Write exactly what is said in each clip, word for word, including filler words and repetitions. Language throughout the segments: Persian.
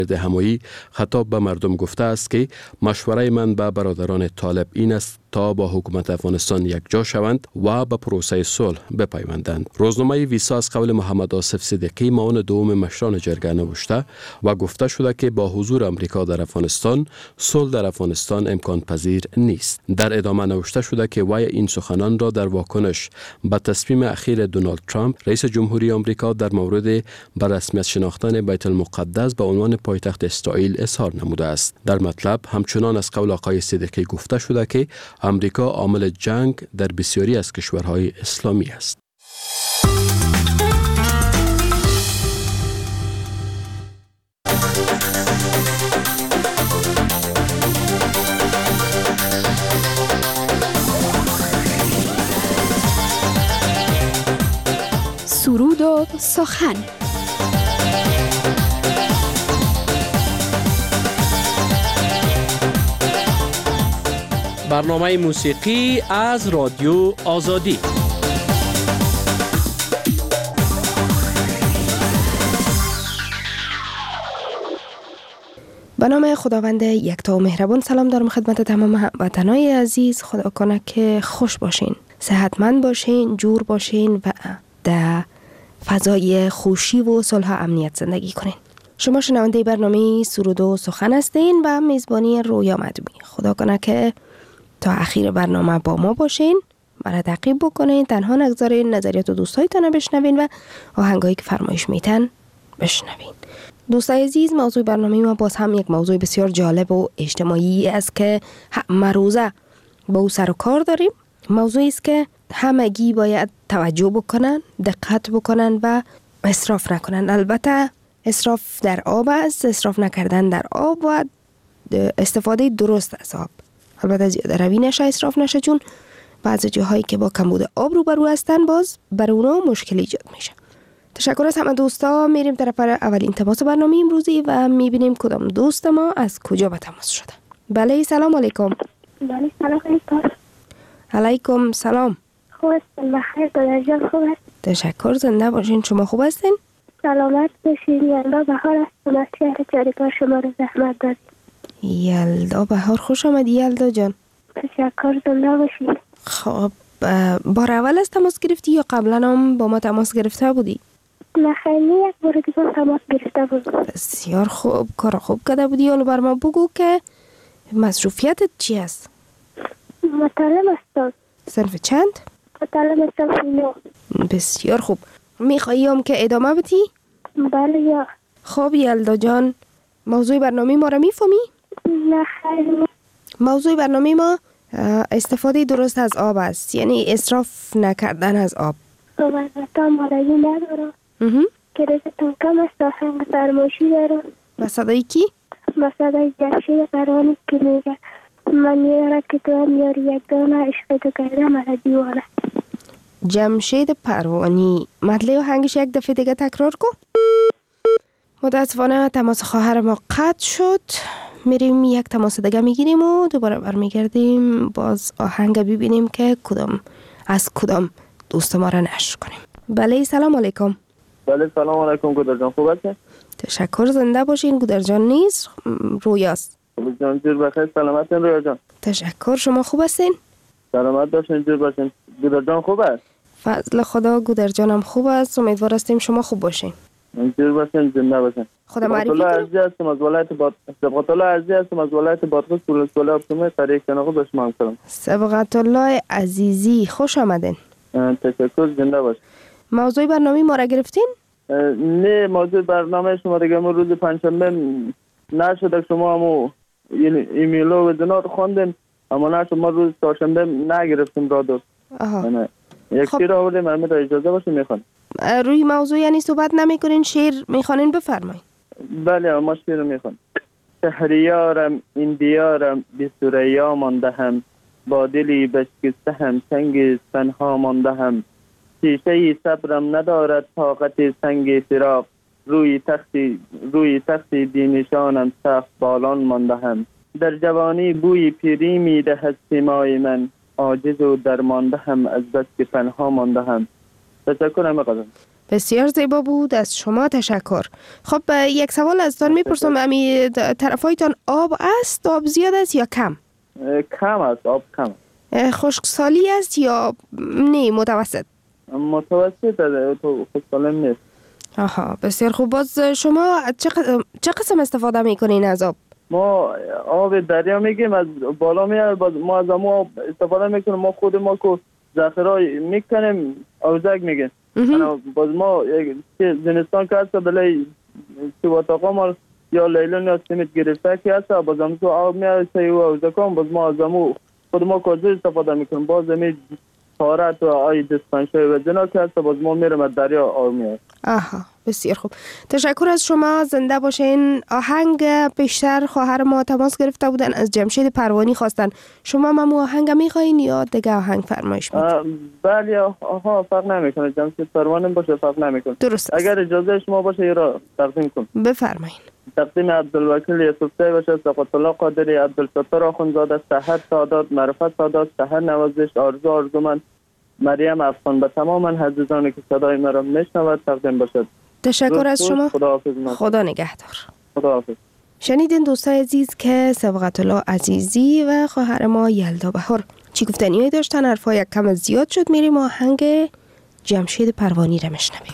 همایی خطاب به مردم گفته است که مشوره من به برادران طالب این است تا با حکومت افغانستان یکجا شوند و به پروسه صلح بپیوندند. روزنامه ویسا از قول محمد آصف صدیقی معاون دوم مشران جرگه نوشته و گفته شده که با حضور امریکا در افغانستان صلح در افغانستان امکان پذیر نیست. در ادامه نوشته شده که وی این سخنان را در واکنش به تصمیم اخیر دونالد ترامپ رئیس جمهوری آمریکا در مورد به رسمیت شناختن بیت المقدس به عنوان پایتخت اسرائیل اظهار نموده است. در مطلب همچنان از قول آقای صدیقی گفته شده که امریکا عامل جنگ در بسیاری از کشورهای اسلامی است. سرود و سخن. برنامه موسیقی از رادیو آزادی. به نام خداوند یکتا و مهربان سلام دارم خدمت تمام هموطنان عزیز. خدا کنه که خوش باشین، صحتمند باشین، جور باشین و در فضای خوشی و صلح و امنیت زندگی کنین. شما شنونده برنامه سرود و سخن هستین و میزبانی رویا مدومی. خدا کنه که تا اخیر برنامه با ما باشین، مرا تعقیب بکنین، تنها نگذارین، نظریات و دوستایتان بشنوین و آهنگایی که فرمایش میتن بشنوین. دوستای عزیز، موضوع برنامه ما باز هم یک موضوع بسیار جالب و اجتماعی است که همه روزه با او سر و کار داریم. موضوعی است که همگی باید توجه بکنن، دقت بکنن و اسراف نکنن. البته اسراف در آب است، اسراف نکردن در آب و استفاده درست از آب. البته زیاده روی نشه، اسراف نشه، چون بعضی جاهایی که با کمبود آب روبرو هستن باز بر اونا مشکل ایجاد میشه. تشکر از همه دوستا. میریم طرف اولین تماس برنامه امروزی و میبینیم کدام دوست ما از کجا به تماس شده. بله، سلام علیکم. بله، سلام علیکم. علیکم سلام. خوب هستین؟ بخیر درجان خوب هست؟ تشکر، زنده باشین. شما خوب هستین؟ سلامت باشین. یلدا بهار هستم از شهر چاریکار، شما رو زحمت دارید. یلدا بهار، خوش آمدی یلدا جان. تشکر، زنده باشین. خب بار اول از تماس گرفتی یا قبلا هم با ما تماس گرفته بودی؟ نه خیلی، یک بار دیگه تماس گرفته بودم. بسیار خوب، کار خوب کرده بودی. حالا بر ما بگو که مصروفیتت چی است؟ مطالب هستم. صنف چند؟ مطالب صنف نو. بسیار خوب. میخوایی هم که ادامه بدی؟ بله یا. خب یلدا جان، موضوع برنامه ما را میفهمی؟ نه خیلی. موضوع برنامه ما استفاده درست از آب است، یعنی اسراف نکردن از آب. خب البته مالایی ندارم که رزتون کم است. آهنگ فرمایشی دارم. با صدای کی؟ با صدای جمشید پروانی که میگه من یاره که تو هم یاری یک دانه عشق تو کرده مرا دیوانه. جمشید پروانی. مطلع آهنگش یک دفعه دیگه تکرار کن. متاسفانه تماس خواهر ما قطع شد. میریم یک تماس دیگه میگیریم و دوباره برمیگردیم باز آهنگ ببینیم که کدام از کدام دوست ما را نشر کنیم. بله، سلام علیکم. بله، سلام علیکم. گودر جان خوب هستین؟ تشکر، زنده باشین. گودر جان نیست، رویاست. خوب جان، جور بخیر. سلامتین رویا جان. تشکر، شما خوب هستین؟ سلامت باشین، جور باشین. گودر جان خوب است؟ فضل خدا، گودر جانم خوب است. امیدوار هستیم شما خوب باشین. جور باشین، زنده باشین. خدا معرفی کنید. عزیز هستم از ولایت باد سبقت الله عزیز هستم از ولایت بادغیس ولسوالی آبشومه طریق کناغو به شما سلام. سبقت الله عزیزی، خوش آمدین. تشکر، زنده باش. موضوع برنامه ما را گرفتین؟ نه، موضوع برنامه شما را گرفتم روز پنجشنبه نشد. شما همو ایمیل و وزنات خواندین اما نشد. ما روز چهارشنبه نگرفتیم را دو. آها. یک خب. شیر آوردیم، همه را اجازه باشه میخوان. روی موضوع یعنی صحبت نمیکنین، شعر میخوانین، بفرمایید. بله، ما شعر میخوان. شهریارم این دیارم بی سریا مانده هم، با دلی بشکسته هم سنگ تنها مانده هم. شیشه صبرم ندارد طاقت سنگ فراق، روی تختی روی تختی بینشانم سخت بالان مانده هم. در جوانی بوی پیری میدهد سیمای من، عاجز و درمانده هم از بس که پنها مانده هم. تشکر همه قدم. بسیار زیبا بود، از شما تشکر. خب یک سوال ازتان میپرسم، امی طرفایتان آب است؟ آب زیاد است یا کم؟ کم است، آب کم. خشکسالی است یا نه متوسط؟ متوسط است، تو خشکسالی نیست. آها بسیار خوب. باز شما چه چه قسم استفاده میکنین از آب؟ ما آب دریا میگیم، از بالا میاد، باز ما از آب استفاده میکنیم. ما خود ما کو ذخیره میکنیم، اوزک میگیم. باز ما زمستان که هست بله تو اتاقا ما یا لیلون یا سیمت گرفته که هست، باز هم تو آب میاد سیو اوزکان، باز ما از آب خود ما کوزه استفاده میکنیم. باز می طهارت و آی دستپنشای و جنا که هست، باز ما میرم از دریا آب میاد. آها بسیار خوب، تشکر از شما، زنده باشین. آهنگ پیشتر خواهر ما تماس گرفته بودن، از جمشید پروانی خواستن. شما ممو آهنگ میخواین یا دیگه آهنگ فرمایش میدین؟ بله آها فرق نمیکنه، جمشید پروانی باشه فرق نمیکنه. درست است. اگر اجازه شما باشه ای را تقدیم کنم. بفرمایین. تقدیم عبدالوکیل یوسفزی باشه، سقط الله قادری، عبدالستار آخوندزاده، سحر سادات، معرفت سادات، سحر نوازش، آرزو آرزومند، مریم افغان، به تمام عزیزانی که صدای مرا میشنود تقدیم باشد. تشکر از شما. خداحافظ. خدا نگهدار. خداحافظ. شنیدین دوستای عزیز که سبقت الله عزیزی و خواهر ما یلدا بهار چی گفتنیایی داشتن. حرفا یک کم زیاد شد، میریم آهنگ جمشید پروانی را میشنویم.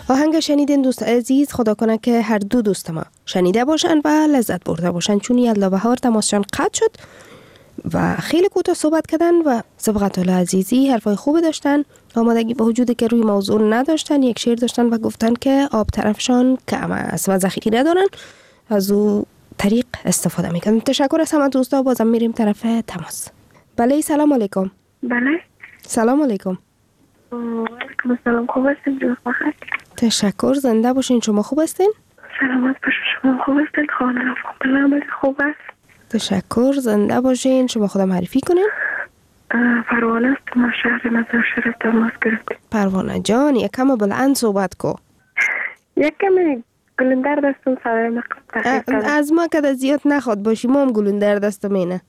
آهنگ شنیدین دوست عزیز، خدا کنه که هر دو دوست ما شنیده باشن و لذت برده باشن، چون یلا بهار تماسشان قطع شد و خیلی کوتاه صحبت کردن و سبقت الله عزیزی حرفای خوب داشتن، آمادگی به وجودی که روی موضوع نداشتن، یک شعر داشتن و گفتن که آب طرفشان کم است و ذخیره دارن، از او طریق استفاده میکنن. تشکر از همه دوستا. بازم میریم طرف تماس. بله سلام علیکم. بله سلام علیکم. علیکم السلام. خوب هستین؟ جوز بخیر. تشکر، زنده باشین. شما خوب هستین؟ سلامت باشین. شما خوب هستین؟ خانه الحمدلله خوب است. تشکر، زنده باشین. شما خودم معرفی کنین. پروانه است، ما شهر مزار شریف تماس گرفتیم. پروانه جان یکم بلند صحبت کو. یکم گلندر دستم صدای مقصد از ما که زیاد نخواد باشی، ما هم گلندر دستم اینه.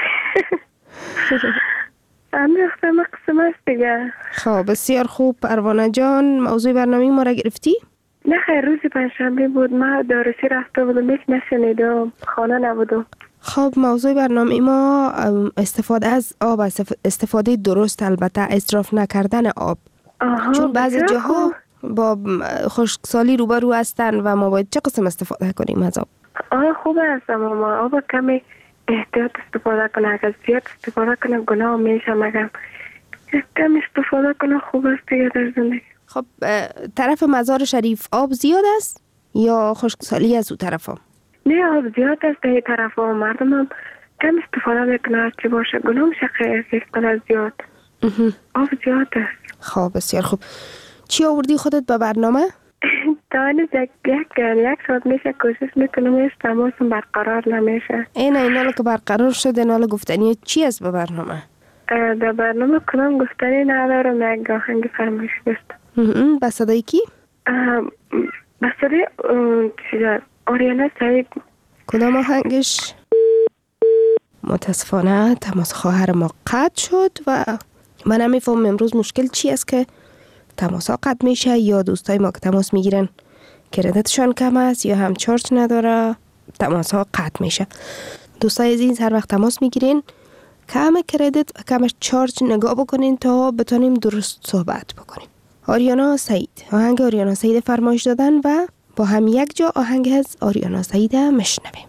امیخت مقصم است دیگه. خب بسیار خوب پروانه جان، موضوع برنامه ما را گرفتی؟ نه خیر، روزی پنجشنبه بود، ما دارسی رفته بودم، یک نشنیدم، خانه نبودم. خب موضوع برنامه ما استفاده از آب، استفاده درست، البته اسراف نکردن آب. آها، چون بعضی جاها با خشکسالی روبرو هستن و ما باید چه قسم استفاده کنیم از آب؟ آه خوب است، اما ما آب کمی احتیاط استفاده کنه، اگر زیاد استفاده کنه گناه میشه، مگم کم استفاده کنه خوب است دیگه در زندگی. خب طرف مزار شریف آب زیاد است یا خشکسالی از او طرف ها؟ نه آب زیاد است در طرف ها، مردم هم کم استفاده میکنه، چی باشه گناه میشه خیلی استفاده زیاد. آب زیاد است. خب بسیار خوب. چی آوردی خودت به برنامه؟ دانش یک یک یک ساعت میشه کوشش میکنم، ایش تماسم برقرار نمیشه. این اینالا که برقرار شده، اینالا گفتنی چی است به برنامه؟ در برنامه کنم گفتنی ندارم، یک آهنگ فرمایش داشتم. به صدای کی؟ به صدای آریانا سعید. کدام آهنگش؟ متاسفانه تماس خواهر ما قطع شد و من نمیفهم امروز مشکل چی است که تماس ها قطع میشه، یا دوستای ما که تماس میگیرن کردتشان کم است یا هم چارج نداره تماس ها قطع میشه. دوستای عزیز هر وقت تماس میگیرین کم کردت و کم چارج نگاه بکنین تا بتونیم درست صحبت بکنیم. آریانا سعید، آهنگ آریانا سعید فرمایش دادن و با هم یک جا آهنگ از آریانا سعید مشنویم.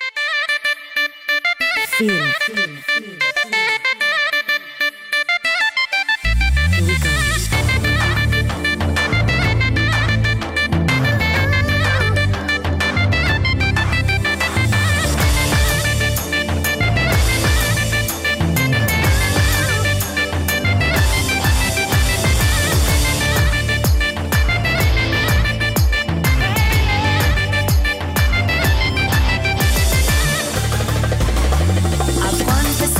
فیلم افغان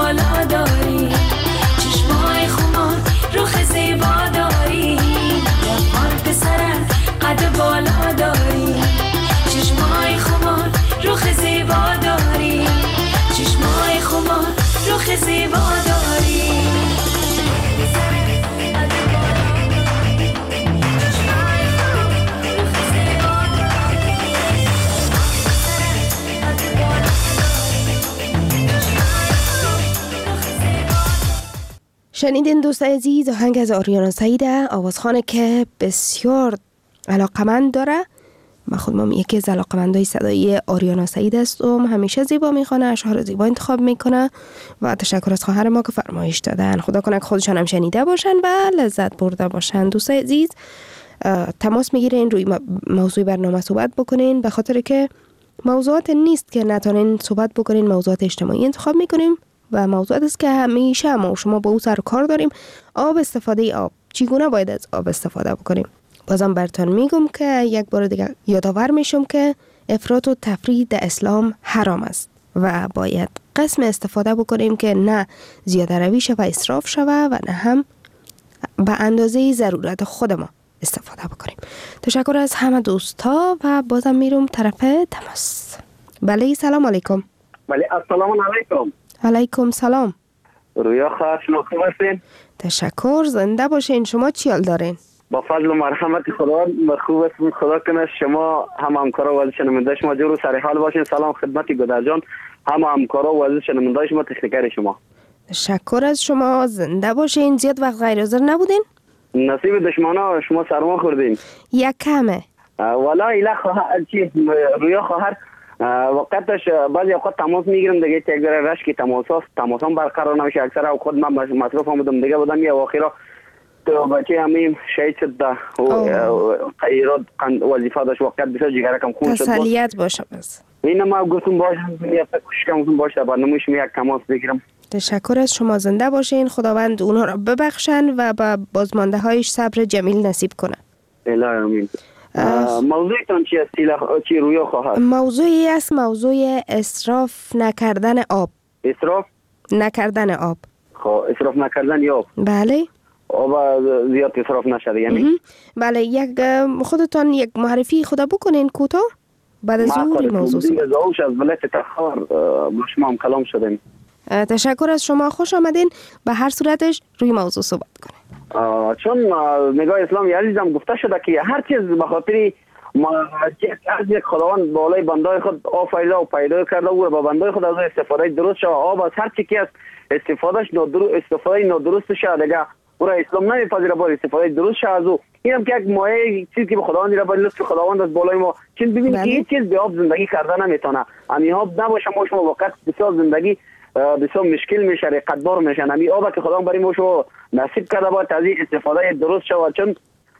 بالا داری، چشمای خمار روخ زیبا داری، جوان پسرت قد بالا داری، چشمای خمار روخ زیبا داری، چشمای خمار روخ زیبا داری. شنیدین دوست عزیز آهنگ از آریانا سعیده، آوازخانه که بسیار علاقمند داره. من خودم یکی از علاقمندای صدایی آریانا سعید هستم. همیشه زیبا میخونه، اشعار زیبا انتخاب میکنه و تشکر از خواهر ما که فرمایش دادن. خدا کنه که خودشان هم شنیده باشن و لذت برده باشن. دوست عزیز تماس میگیرین روی موضوع برنامه صحبت بکنین، به خاطر که موضوعات نیست که نتونین صحبت بکنین، موضوعات اجتماعی انتخاب میکنیم و موضوعات است که همیشه ما و شما با او سر کار داریم. آب، استفاده آب، چگونه باید از آب استفاده بکنیم. بازم براتون میگم که یک بار دیگه یادآور میشم که افراط و تفریط در اسلام حرام است و باید قسم استفاده بکنیم که نه زیاده روی شوه و اسراف شوه و نه هم به اندازه ضرورت خود ما استفاده بکنیم. تشکر از همه دوستا و بازم میرم طرف تماس. بله سلام علیکم. بله السلام علیکم. علیکم سلام. رویا خواهر شما خوب هستین؟ تشکر، زنده باشین. شما چی حال دارین؟ با فضل و مرحمت خدا خوب هستم. خدا کنه شما هم همکارا و شنونده شما جور و سر حال باشین. سلام خدمت گودر جان، هم همکارا و شنونده شما، تکنیکر شما. تشکر از شما، زنده باشین. زیاد وقت غیر حاضر نبودین؟ نصیب دشمنا شما سرما خوردین. یک کمه. والا اله خواهر چی رویا خواهر وقتش بعضی اوقات تماس میگیرم دیگه، یک ذره رشک تماس هست، تماس هم برقرار نمیشه. اکثر اوقات من مصروف هم بودم دیگه بودم یا آخرا تو بچه همیم شهید شد ده و ایراد وظیفه داشت، وقت بسیار جگره کم خون شد. تسلیت باشه بس. این ما گفتم باشم یک کوشش کنم باشه برنامه‌ش یک تماس بگیرم. تشکر از شما، زنده باشین. خداوند اونها را ببخشن و با بازمانده هایش صبر جمیل نصیب کنه. الهی آمین. موضوعتون چی است؟ چی رویا خواهد؟ موضوعی است، موضوع اسراف نکردن آب. اسراف نکردن آب. خب اسراف نکردن آب. بله. آب زیاد اسراف نشده یعنی؟ بله. یک خودتان یک معرفی خدا بکنین کوتاه بعد از اون موضوع صحبت. ما از ولایت تخار با شما هم کلام شدیم. تشکر از شما، خوش آمدین. به هر صورتش روی موضوع صحبت کنیم. چون نگاه اسلامی عزیزم گفته شده که هر چیز به خاطر ما از یک خداوند بالای بندای خود آفریده و پیدا کرده و با بندای خود از استفاده درست شد. آب از هر چی که از استفادهش نادرست استفاده نادرست شد دیگه او را اسلام نمیپذیره، باید استفاده درست شد. از او اینم که یک مایه چیزی که به خداوند را باید لطف خداوند از بالای ما چون ببینید که هیچ چیز به آب زندگی کرده نمیتونه. امی آب نباشه ما شما وقت بسیار زندگی بسیار مشکل میشه، قدبار میشه. امی آب که خداوند برای ما شما نصیب کرده باید از استفاده درست شود. چون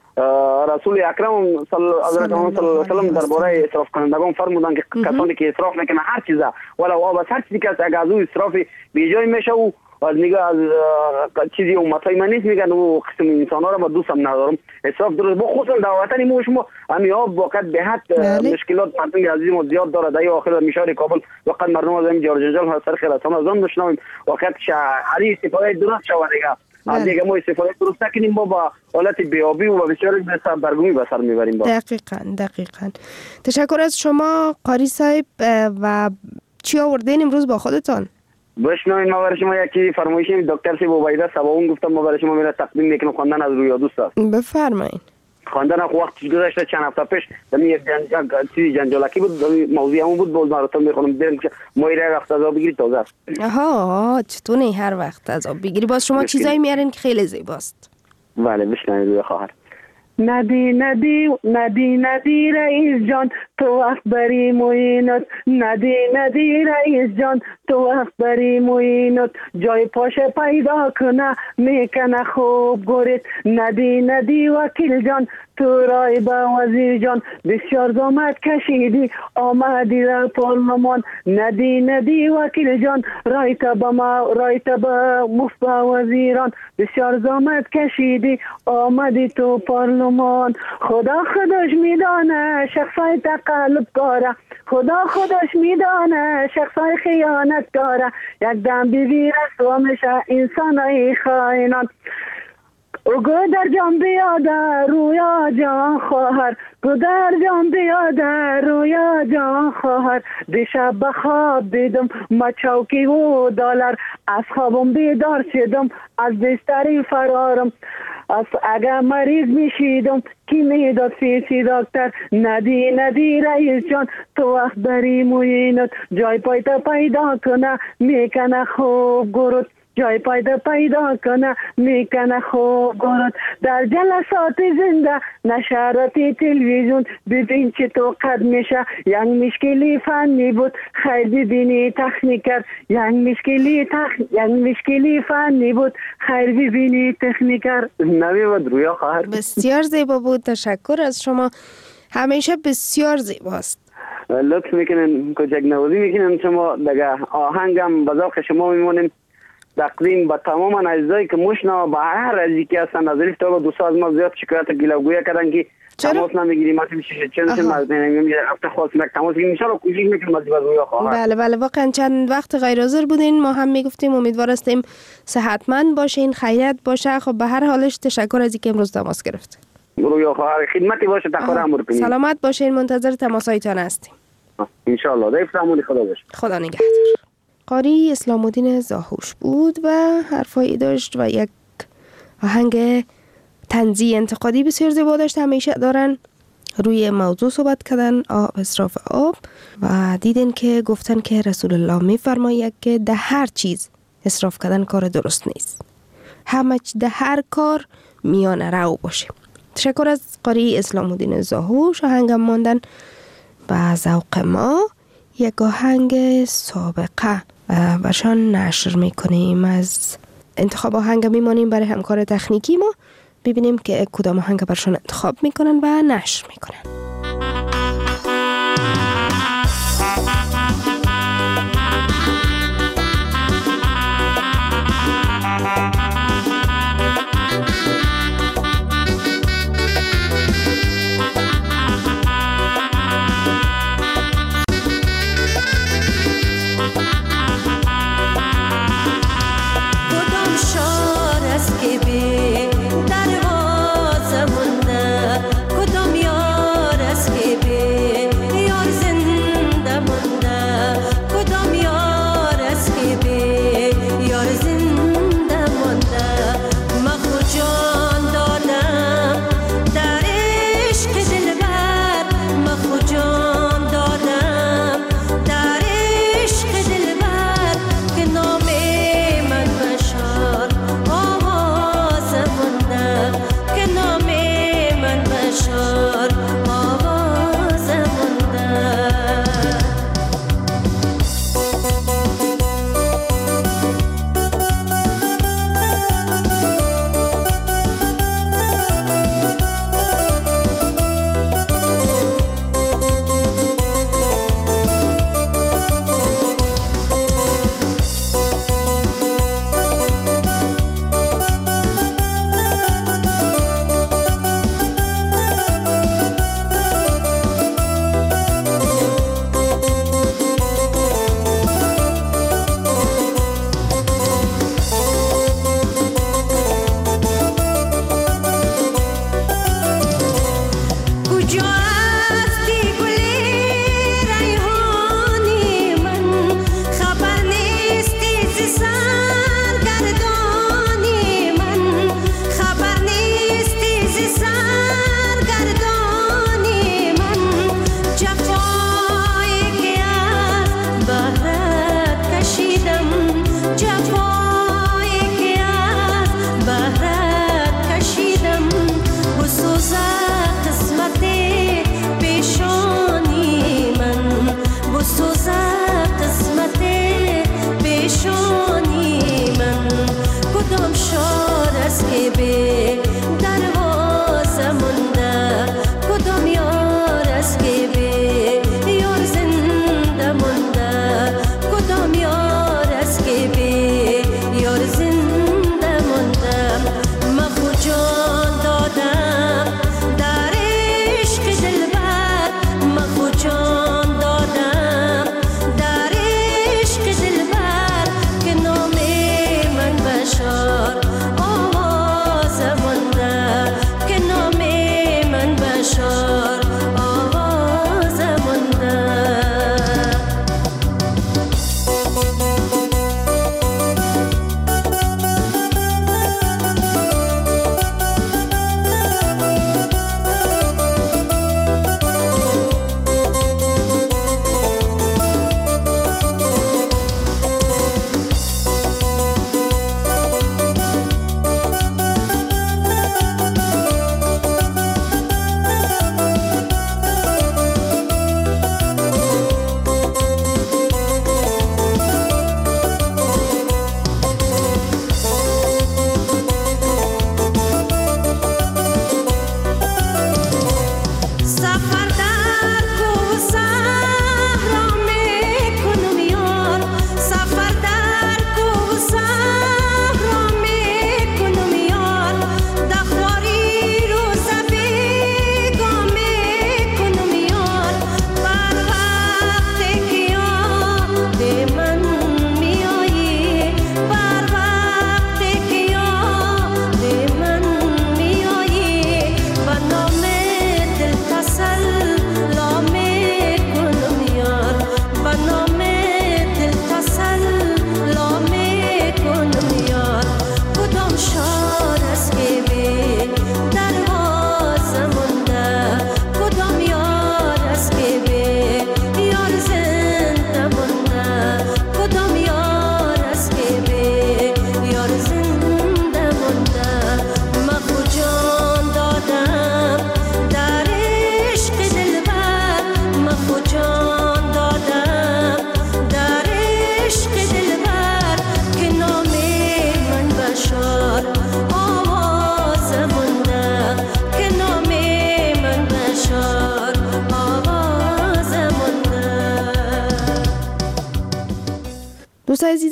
رسول اکرم صلی الله علیه و سلم درباره اسراف کنندگان فرمودند که کسانی که اسراف میکنن هر چیزه ولی آب از هر چیزی که اگه از او اسراف بی جای میشه و از نگاه از چیزی امتای من نیست میگن و قسم انسان ها را با دوستم ندارم. اسراف درست با خصوصا دعوتنی مو شما امی آب وقت به حد مشکلات مردم عزیز ما زیاد داره. در آخر میشار کابل وقت مردم از این جار جنجال ها سر خیرات هم از آن بشنویم وقت شهری استفاده درست شود دیگه. از دیگه ما استفاده درست نکنیم ما با حالت بیابی و بسیار بسر برگمی بسر میبریم. با دقیقاً دقیقاً. تشکر از شما قاری صاحب. و چی آوردین امروز با خودتان؟ بشنوین ما برای شما یک چیزی فرمایشیم. دکتر سی عبیده سباون گفتم ما برای شما میره تقدیم میکنم. خواندن از رویا دوست است. بفرمایید. خواندن خو وقت گذشته چند هفته پیش دمی یک جنجال چیزی جنجالکی بود، موضوع همون بود. باز براتون میخونم دیدم که ما یه وقت از آب بگیری تازه است. آها چطوره هر وقت از آب بگیری؟ باز شما چیزایی میارین که خیلی زیباست. بله بشنوید رویا خواهر. ندی ندی ندی ندی رئیس جان تو وقت بری موینت، ندی ندی رئیس جان تو وقت بری موینت، جای پاشه پیدا کنه میکنه خوب گورید، ندی ندی وکیل جان تو رای با وزیر جان بسیار زحمت کشیدی آمدی در پارلمان، ندی ندی وکیل جان رایت با ما رایت با مفت با وزیران بسیار زحمت کشیدی آمدی تو پارلمان، خدا خودش میدانه شخصیت قلب کاره خدا خودش میدانه شخصای خیانت کاره یک دم بیوی رسوا میشه انسان های خائنان گو در جان بیاده رویا جان خواهر گو در جان بیاده رویا جان خواهر دیشب به خواب دیدم ما چوکی و دلار از خوابم بیدار شدم از بستری فرارم از اگر مریض میشیدم کی میداد فیسی دکتر ندی ندی رئیس جان تو وقت بری موینت جای پایتا پیدا کنه میکنه خوب گرد جای پیدا پیدا کنه میکنه خوب گرد در جلسات زنده نشراتی تلویزیون ببین چه تو قد میشه یک مشکلی فنی بود خیر ببینی تکنیکر یک مشکلی تخ یک مشکلی فنی بود خیر ببینی تکنیکر نوی بود رویا خواهر بسیار زیبا بود. تشکر از شما، همیشه بسیار زیباست. لطف میکنین کوچک نوازی میکنین شما دیگه آهنگم به ذوق شما میمونیم تقدیم به تمام عزیزایی که مشنا به هر از یکی هستن از ریف تا دو ساعت ما زیاد شکایت گیلاگویی کردن که تماس نمیگیریم ما میشه چند چند از نمیگیم هفته خاص یک تماس میگیم ان شاء الله کوشش میکنیم از رویا خواهر. بله بله واقعا چند وقت غیر حاضر بودین، ما هم میگفتیم امیدوار هستیم صحتمند باشین، خیریت باشه. خب به هر حالش تشکر از اینکه امروز تماس گرفتین. رویا خواهر خدمتی باشه تقدیر امر کنید. سلامت باشین، منتظر تماسایتان هستیم ان شاء الله. ضیف سامونی خدا باشه. خدا نگهدار. قاری اسلام الدین زاهوش بود و حرفایی داشت و یک آهنگ طنزی انتقادی بسیار زیبا داشت. همیشه دارن روی موضوع صحبت کردن، آب، اسراف آب، و دیدن که گفتن که رسول الله میفرماید که ده هر چیز اسراف کردن کار درست نیست، همه ده هر کار میان رو باشه. تشکر از قاری اسلام الدین زاهوش. آهنگم ماندن به ذوق ما، یک آهنگ سابقه برشان نشر میکنیم. از انتخاب آهنگ میمانیم برای همکار تکنیکی ما، ببینیم که کدام آهنگ برشان انتخاب میکنن و نشر میکنن. دروازه مونده کدام یار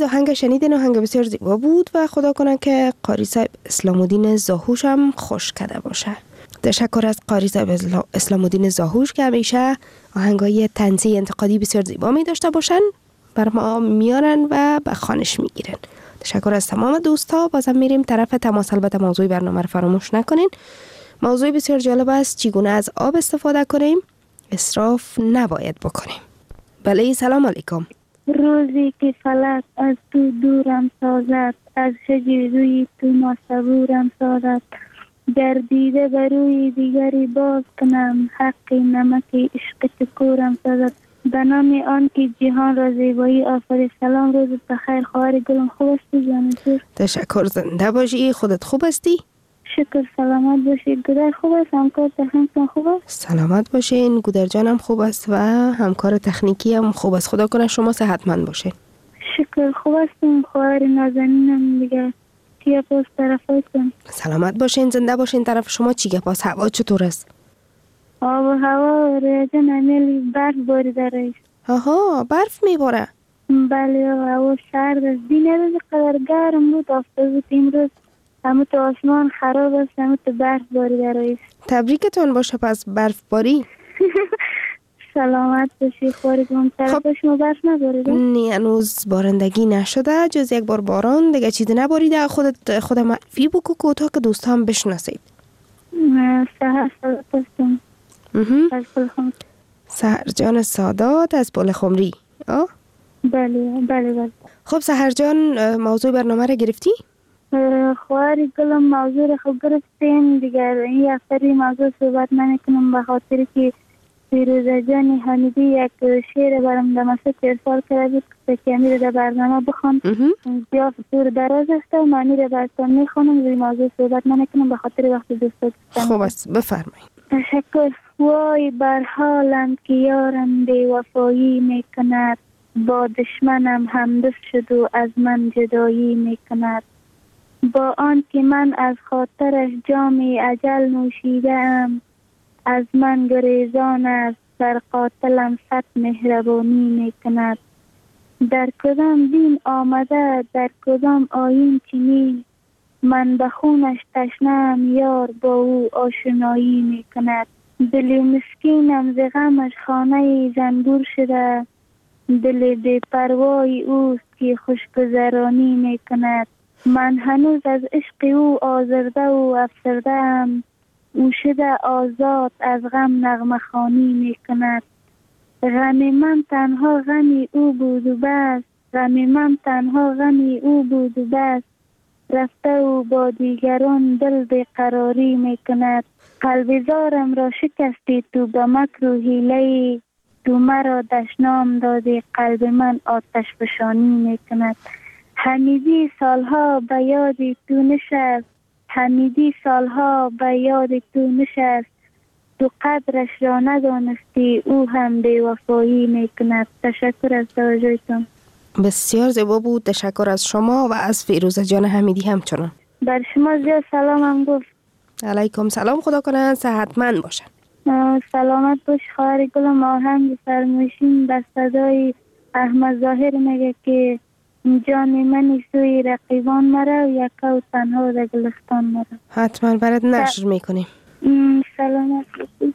آهنگ شنیدین، آهنگ بسیار زیبا بود و خدا کنه که قاری صاحب اسلام الدین زاهوش هم خوش کرده باشه. تشکر از قاری صاحب اسلام الدین زاهوش که همیشه آهنگای طنزی انتقادی بسیار زیبا می داشته باشن، بر ما میارن و به خوانش میگیرن. تشکر از تمام دوستا. بازم میریم طرف تماس. البته موضوع برنامه رو فراموش نکنین. موضوع بسیار جالب است، چگونه از آب استفاده کنیم، اسراف نباید بکنیم. بله، سلام علیکم. روزی که فلک از تو دورم سازد، از شجر روی تو ناصبورم سازد، گردیده بر روی دیگری باز کنم، حق نمک عشق تو کورم سازد. به نام آن که جهان را زیبایی آفرید. سلام، روز بخیر خواهر گلم. خوب هستی جان؟ تشکر، زنده باشی. خودت خوب هستی؟ شکر، سلامت باشید. گودر خوب است؟ همکار تکنیکی خوب است؟ سلامت باشین. گودر جانم خوب است و همکار تکنیکی هم خوب است. خدا کنه شما صحتمند باشین. شکر، خوب هستیم. خواهر نازنینم دیگه چیه پاس طرفاتون؟ سلامت باشین، زنده باشین. طرف شما چیه پاس؟ هوا چطور است؟ آب و هوا ریزه نمیلی، برف باریده رئیس. آها، برف میباره؟ بله، هوا سرد است. دین روز قدر گرم بود، آفتاب بود. امروز همه تو آسمان خراب است، همه تو برف باریده رئیس. تبریکتون باشه پس برف باری. سلامت باشی خواهرگم. طرف شما برف نباریده؟ نه، هنوز بارندگی نشده، جز یک بار باران دیگه چیزی نباریده. خودت خود معرفی بکو که تا که دوستان بشناسید. سهر سادات هستم از پل خمری. سهر جان سادات از پل خمری. آه؟ بله بله بله. خب سهر جان، موضوع برنامه را گرفتی؟ خواهر گلم موضوع را خوب گرفتین دیگر. این افتری موضوع صحبت نمیکنم به خاطر که فیروزه جان حمیدی یک شعر برام در مسجد ارسال کرده بود که امیر در برنامه بخوان. بیا فطور دراز است و معنی را براتون میخوانم. روی موضوع صحبت نمیکنم به خاطر وقت دوست. خوب است، بفرمایید. تشکر. وای بر حالم که یارم بی‌وفایی میکند، با دشمنم همدست شد و از من جدایی میکند. با آن که من از خاطرش جام اجل نوشیدم، از من گریزان است، در قاتلم صد مهربانی میکند. در کدام دین آمده، در کدام آیین چنین، من به خونش تشنه‌ام، یار با او آشنایی میکند. دل مسکینم ز غمش خانه زنبور شده، دل بی پروای اوست که خوشگذرانی میکند. من هنوز از عشق او آزرده و افسرده ام، او شده آزاد از غم نغمه خوانی میکند. غم من تنها غمی او بود و بس، غم من تنها غمی او بود و بس، رفته و با دیگران دل بیقراری میکند. قلب زارم را شکستی تو به مکر و حیله، تو مرا دشنام دادی، قلب من آتش فشانی میکند. حمیدی سالها به یاد تو نشست، حمیدی سالها به یاد تو نشست، تو قدرش را ندانستی، او هم بی‌وفایی میکند. تشکر از توجهتون. بسیار زیبا بود. تشکر از شما و از فیروزه جان حمیدی همچنان. بر شما زیاد سلامم گفت. علیکم سلام. خدا کنه صحتمند باشن. سلامت باش خواهر گلم. آهنگ فرمایشین به صدای احمد ظاهر میگه که جان من سوی رقیبان مرا، یکا و تنها در گلستان مرا. حتما برات نشر میکنیم. سلامت باشید.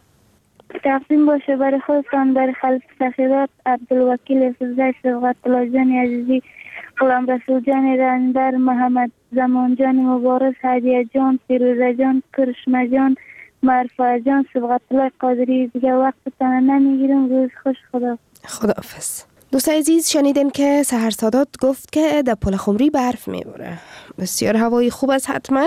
تقدیم باشه برای خودتان، برای خلف سخیرات عبدالوکیل فضای صبغت الله جان عزیزی، غلام رسول جان رندر، محمد زمان جان مبارز، هدیه جان، فیروزه جان، کرشمه جان، مرفع جان، صبغت الله قادری. دیگه وقتتان نمیگیرم. روز خوش. خدا خداحافظ. دوست عزیز، شنیدین که سحر سادات گفت که در پل خمری برف میباره. بسیار هوای خوب است، حتما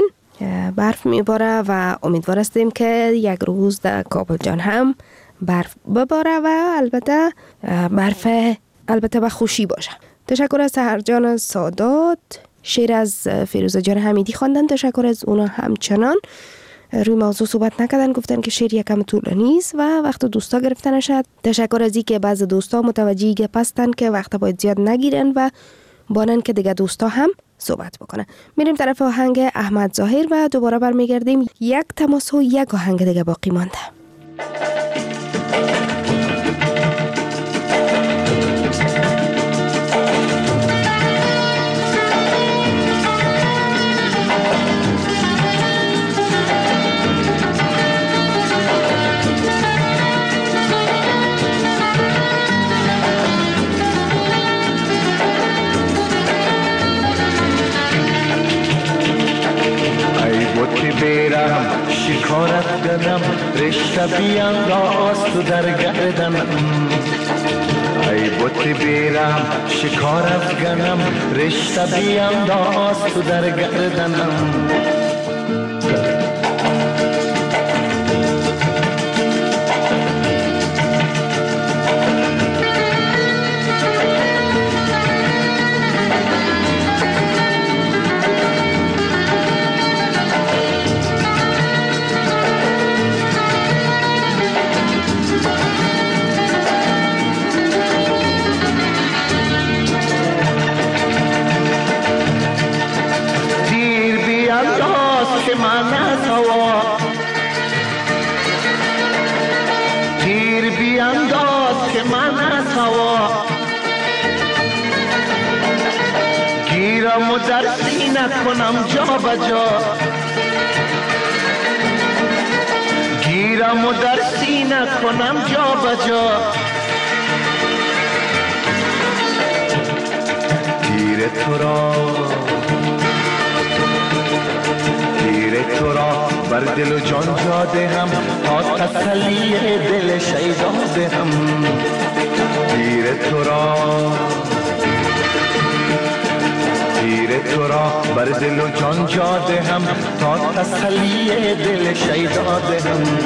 برف میباره و امیدوار هستیم که یک روز در کابل جان هم برف بباره و البته برف البته به خوشی باشه. تشکر از سحر جان سادات. شعر از فیروزه جان حمیدی خواندن. تشکر از اونا. همچنان روی موضوع صحبت نکردن، گفتن که شعر یکم طولانی است و وقت دوستا گرفته نشد. تشکر از اینکه بعض دوستا متوجه گپ هستن که وقت باید زیاد نگیرن و بانن که دیگه دوستا هم صحبت بکنن. میریم طرف آهنگ احمد ظاهر و دوباره برمیگردیم. یک تماس و یک آهنگ دیگه باقی مانده. بیرم شکارت گنم رشته بیانداز تو در گردنم ای بوتی بیرم شکارت گنم رشته بیانداز تو در گردنم گیرم و در سینه کنم جا بجا گیرم و در سینه کنم جا بجا تیر تو را تیر تو را بر دل و جان جا دهم تا تسلی دل شیدا دهم تیر تو را تیر تو را بر دل و جان جا دهم تا تسلی دل شیدا دهم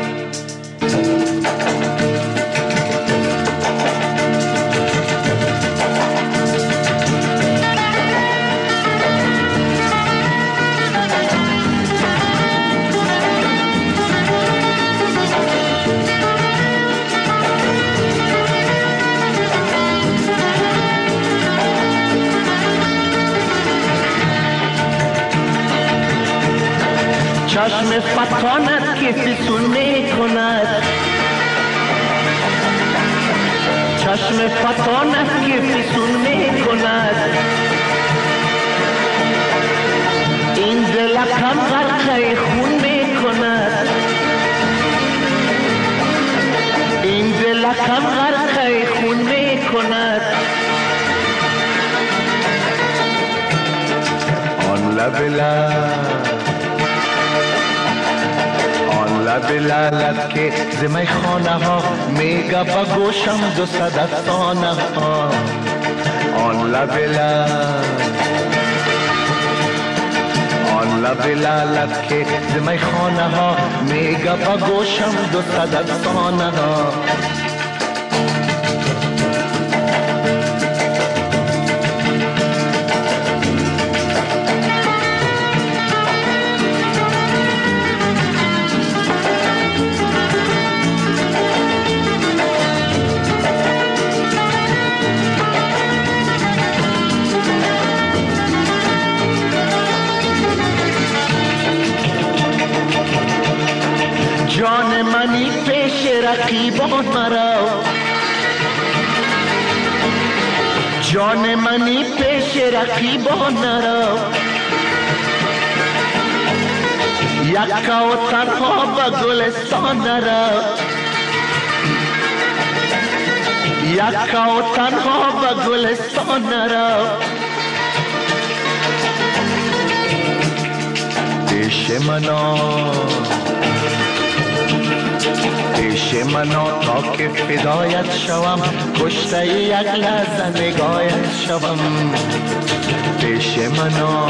چشم فتانت که فسون می کند چشم فتانت که فسون می کند این دلکم غرقه خون می کند این دلکم غرقه خون می کند آن لب لب لب لالت که زمی خانه ها میگه با گوشم دو صد افسانه ها آن لب لب آن لب لالت که زمی خانه ها میگه با گوشم دو صد افسانه ها جان منی پیش رقیبان مرا جان منی پیش رقیبان مرا یکا و تنها به گلستان مرا یکا و تنها به گلستان مرا پیش منا پیش منا تا که فدایت شوم کشته یک لحظه نگاهت شوم پیش منا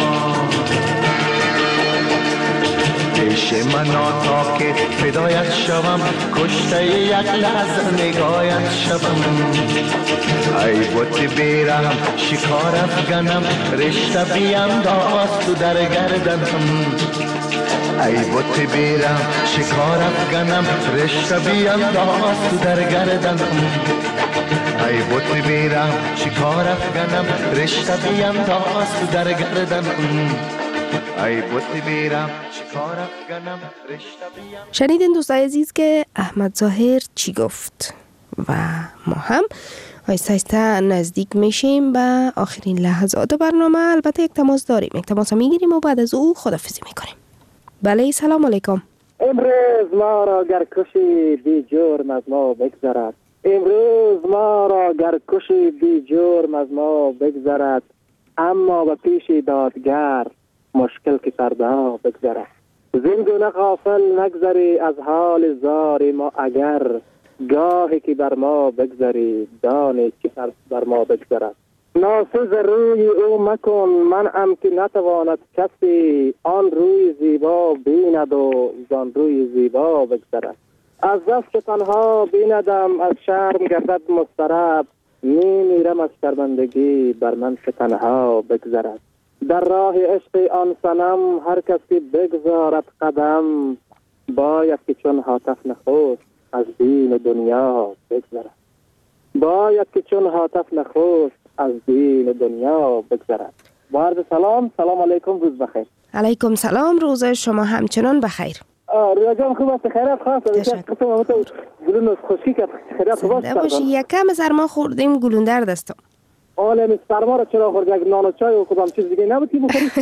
پیش منا تا که فدایت شوم کشته یک لحظه نگاهت شوم ای بوتی بیرم شکار افگنم رشته بیانداز تو در گردنم ای بوتی بیرم شکار افگنم رشته بیانداز تو در گردنم ای بوتی بیرم شکار افگنم رشته بیانداز تو در گردنم ای بوتی بیرم شکار افگنم رشته بیانداز. شنیدین دوستای عزیز که احمد ظاهر چی گفت و ما هم آیسته آیسته نزدیک میشیم به آخرین لحظات برنامه. البته یک تماس داریم، یک تماس میگیریم و بعد از او خداحافظی میکنیم. بله سلام علیکم. امروز ما را گرکشی بی جرم از ما بگذرد امروز ما را گرکشی بی جرم از ما بگذرد اما به پیش دادگر مشکل که سرده ها بگذرد زنگونه غافل نگذری از حال زار ما، اگر گاهی که بر ما بگذری دانی که بر ما بگذرد. ناسز روی او مکن من ام که نتواند کسی، آن روی زیبا بیند و زان روی زیبا بگذرد. از دست تنها بیندم از شرم گردد مضطرب، می میرم از شرمندگی بر من که تنها بگذرد. در راه عشق آن صنم هر کسی بگذارد قدم، باید که چون هاتف نخست از دین دنیا بگذرد. باید که چون هاتف نخست از دین دنیا بگذرد. با عرض سلام، سلام علیکم، روز بخیر. علیکم سلام، روز شما همچنان بخیر. رویا جان خوب است؟ خیرات خواست؟ تشکر. گلون خوشی که خیرات خوب است؟ باشی، یک کم سرما خوردیم، گلون در دستم. آله سرما را چرا خورد؟ یک نان و چای و کدام چیز دیگه نبودی بخوری؟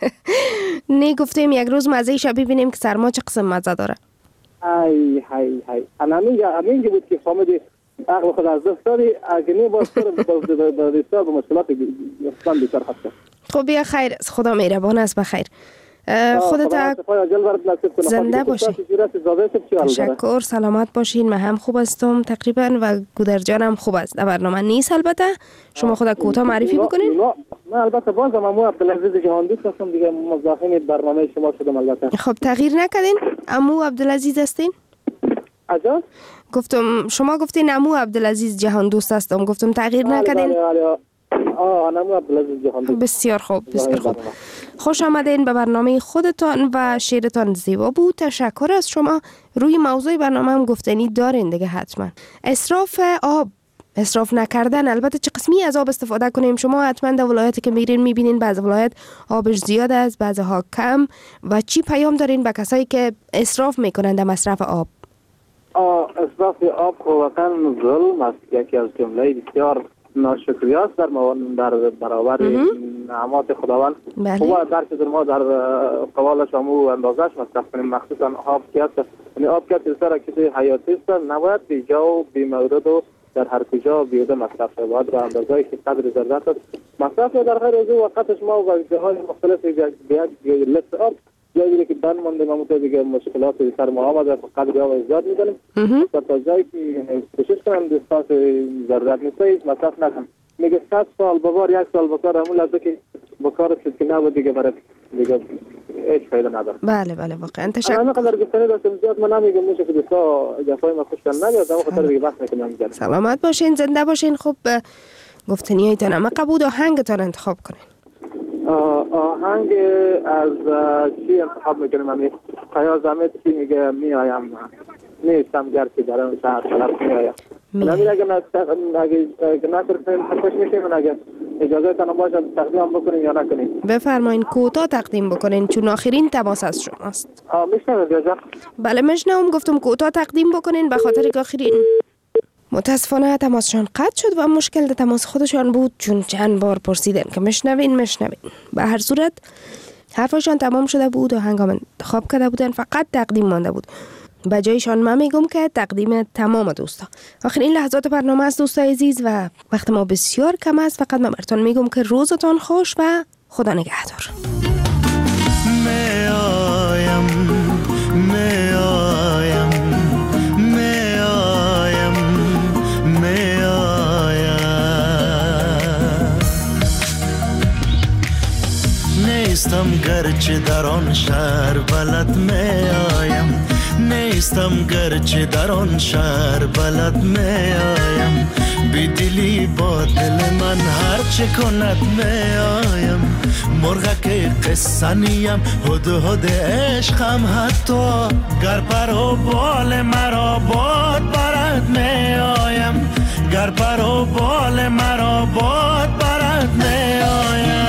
نه گفتیم یک روز مزه شب ببینیم که سرما چه قسم مزه داره. ای هی هی انا میگه همینجا بود که فهمیدی عقل خود از دست دادی، اگه نه باز تو به بسیار به مشکلات اصلا بیشتر خواهد. خب بیا خیر، خدا مهربان است. بخیر خودت زنده باشی. تشکر، سلامت باشین. من هم خوب هستم تقریبا و گودر جانم خوب است. در برنامه نیست البته. شما خود کوتاه معرفی بکنین. من البته بازم امو عبدالعزیز جهاندوست هستم دیگه، مزاحم برنامه شما شدم البته. خب تغییر نکردین؟ امو عبدالعزیز هستین؟ اجا؟ گفتم شما گفتین امو عبدالعزیز جهاندوست هستم، گفتم تغییر نکردین؟ آه امو عبدالعزیز جهاندوست. بسیار خوب، بسیار خوب. خوش آمدین به برنامه خودتان و شعرتان زیبا بود. تشکر از شما. روی موضوع برنامه هم گفتنی دارین دیگه حتما. اسراف آب، اسراف نکردن. البته چه قسمی از آب استفاده کنیم؟ شما حتما در ولایتی که میرین میبینین بعض ولایت آبش زیاد است، بعضها کم، و چی پیام دارین به کسایی که اسراف میکنن در مصرف آب؟ آه اسراف آب واقعا ظلم است، یکی از جمله بسیار ناشکری است در در برابر نعمات خداوند. خوبه درک در ما در قوالش همو اندازش مصرف کنیم، مخصوصا آب که است. یعنی آب که بسیار چیز حیاتی است، نباید بی جا و بی مورد و در هر کجا بیوده مصرف شود. باید به اندازه‌ای که قدر ضرورت است مصرف. در غیر از او وقتش ما و جاهای مختلف یک لیتر آب جایی که بند مانده ما متو دیگه مشکلات سر ما آمده قدر آب زیاد می‌کنیم. تا جایی که کوشش کنم دستاس ضرورت نیست مصرف نکنم. میگه صد سال ببار یک سال بکار همون لحظه که بکار شد که نبود دیگه برای دیگه هیچ فایده نداره. بله بله واقعا تشکر. انا قدر گفتنی داشتم زیاد من نمیگم میشه که دستا جفای ما خوش کن نمیاد، اما خاطر دیگه بحث نکنم میگم. سلامت باشین، زنده باشین. خب گفتنیایتان اما قبول آهنگتان انتخاب کنین. آهنگ از چی انتخاب میکنیم؟ من قیاز احمد چی میگه میایم نیستم گرچه در اون شهر طرف میایم. نمیگه اگه نکنیم خوش میشیم، من اگه اجازه تنم باشه تقدیم بکنیم یا نکنیم. بفرمایین کوتاه تقدیم بکنین چون آخرین تماس از شماست. آه میشنم دیجا؟ بله میشنم، گفتم کوتاه تقدیم بکنین به خاطر که آخرین. متاسفانه تماسشان قطع شد و مشکل در تماس خودشان بود چون چند بار پرسیدن که مشنوین مشنوین. به هر صورت حرفشان تمام شده بود و هنگام انتخاب کرده بودن فقط تقدیم مانده بود. به جایشان من میگم که تقدیم تمام دوستا. آخرین لحظات برنامه است دوستای عزیز و وقت ما بسیار کم است. فقط من براتون میگم که روزتان خوش و خدا نگهدار. میایم میایم میایم میایم نیستم گرچه در آن شهر بلد میایم، نیستم گرچه در آن شهر بلد میایم، بی دلی با دل من هر چه کند میایم، مرغک قصه نیم هد هد عشقم حتی گر پر و بال مرا باد برد میایم، گر پر و بال مرا باد برد میایم.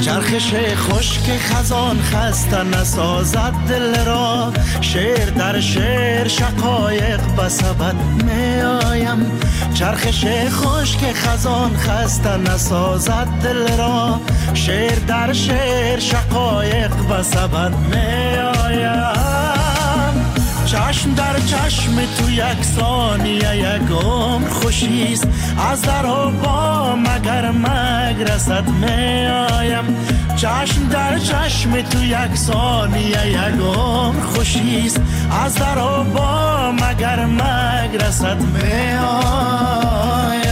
چرخش خشک خزان خسته نسازد دل را، شعر در شعر شقایق بسبد می آیم. چرخش خشک خزان خسته نسازد دل را، شعر در شعر شقایق بسبد می آیم. چشم در چشم تو یک ثانیه یک عمر خوشیست، از در و با مگر مگرسد می آیم. چشم در چشم تو یک ثانیه یک عمر خوشیست، از در و با مگر مگرسد می آیم.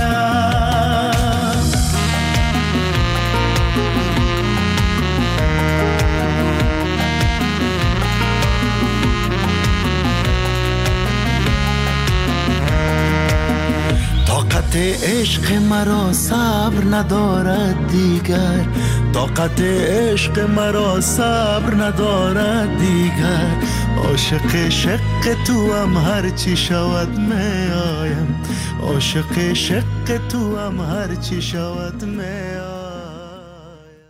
طاقت عشق مرا صبر ندارد دیگر، طاقت عشق مرا صبر ندارد دیگر. عاشق شق تو هم هر چی شود می آیم، عاشق شق تو هم هر چی شود می آیم.